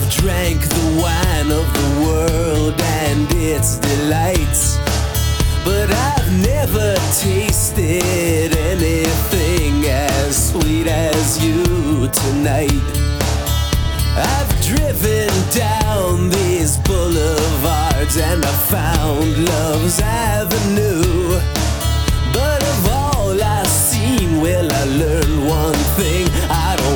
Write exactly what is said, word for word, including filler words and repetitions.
I've drank the wine of the world and its delights, but I've never tasted anything as sweet as you tonight. I've driven down these boulevards and I found